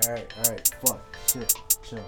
Alright, fuck, shit, chill.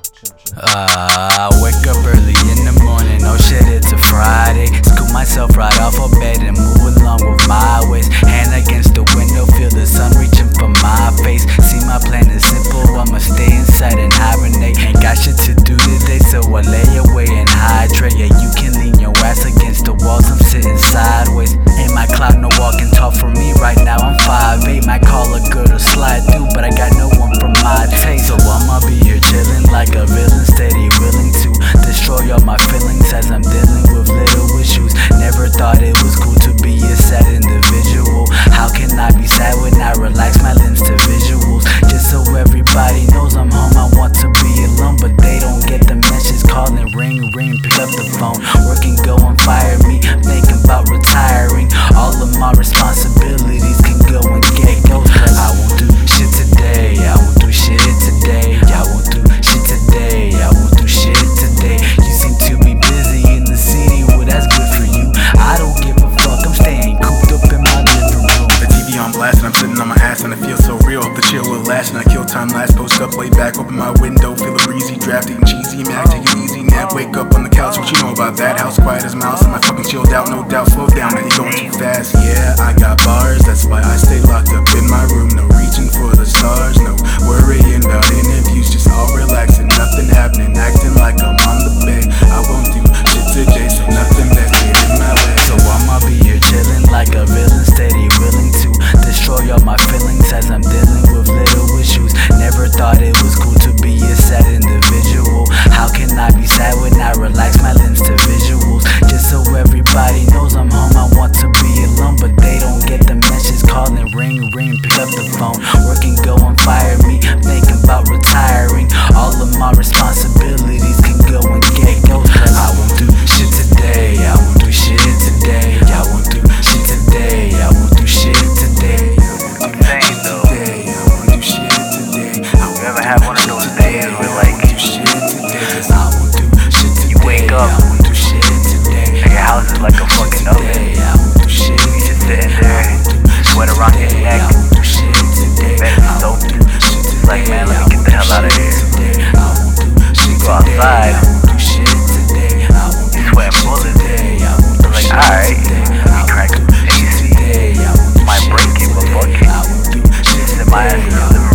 I wake up early in the morning, oh shit, it's a Friday. Scoop myself right off of bed and move along with my ways. Hand against the window, feel the sun reaching for my face. See, my plan is simple, I'ma stay inside and hibernate. Ain't got shit to do today, so I lay away and hydrate. Yeah, you can lean your ass against the walls, I'm sitting sideways. Ain't my clock no walking tall for me right now, I'm 5'8". Might call a girl to slide through, but I got no one for my taste. So I'ma be here chilling like a villain, steady willing to destroy all my feelings as I'm dealing with little issues. Never thought it was cool to be a sad individual. How can I be sad when I relax my limbs to visuals? Just so everybody knows I'm home, I want to be alone, but they don't get the message. Calling, ring, pick up the phone. Working, go and fire me, thinking about retiring. All of my responsibilities can go and get go. I won't do shit today, I won't do shit today. I won't do shit today, I won't do shit today. You seem to be busy in the city, well that's good for you. I don't give a fuck, I'm staying cooped up in my living room. The TV on blast and I'm sitting on my ass and it feels so real. The chill will last and I kill time last. Post up, lay back, open my window, feel a breezy draft, eating cheesy Mac, take it easy nap. Wake up on the couch, what you know about that? House quiet as mouse and my fucking chilled out, no doubt. Slow down, man, you going too fast. Yeah, I got bars, that's why I stay locked up in my room. No reaching for the stars, no worrying about interviews, just all relaxing, nothing happening, acting like I'm on the bed. I won't do shit today, so nothing that's in my way. So I'ma be here chilling like a villain, steady willing to destroy all my feelings as I'm dealing with little issues. Never thought it was cool to be a sad individual. How can I be sad when I relax my limbs to visuals? Just so everybody knows I'm home, I want to be alone, but they don't get the message. Calling, ring, pick up the phone. Working, go and fire me, thinking about retiring. All of my responsibilities can go and get go. I won't do shit today, I won't do shit today. I won't do shit today, I won't do shit today. I'm saying though, I won't do shit today. you ever have one of those days where like you wake up and your house is like a fucking oven. You just sitting there, sweat around your neck, bed is soaked. It's like, man, let me get the hell out of here. You go outside, you sweating bullets. It's like, alright, let me crack the AC. Might break it, but fuck it. Just sit my ass in the living room.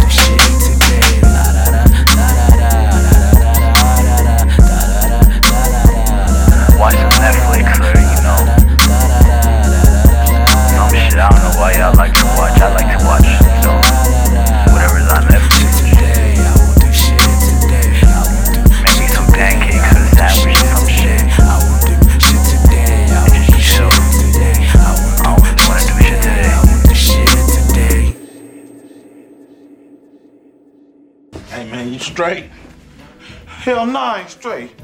Watch some Netflix or, you know, some shit. I don't know why y'all like to watch. I like to watch, you know, whatever's on Netflix. Maybe some pancakes or a sandwich or some shit. And just chill. I don't really wanna do shit today. Hey man, you straight? Hell nah, I ain't straight.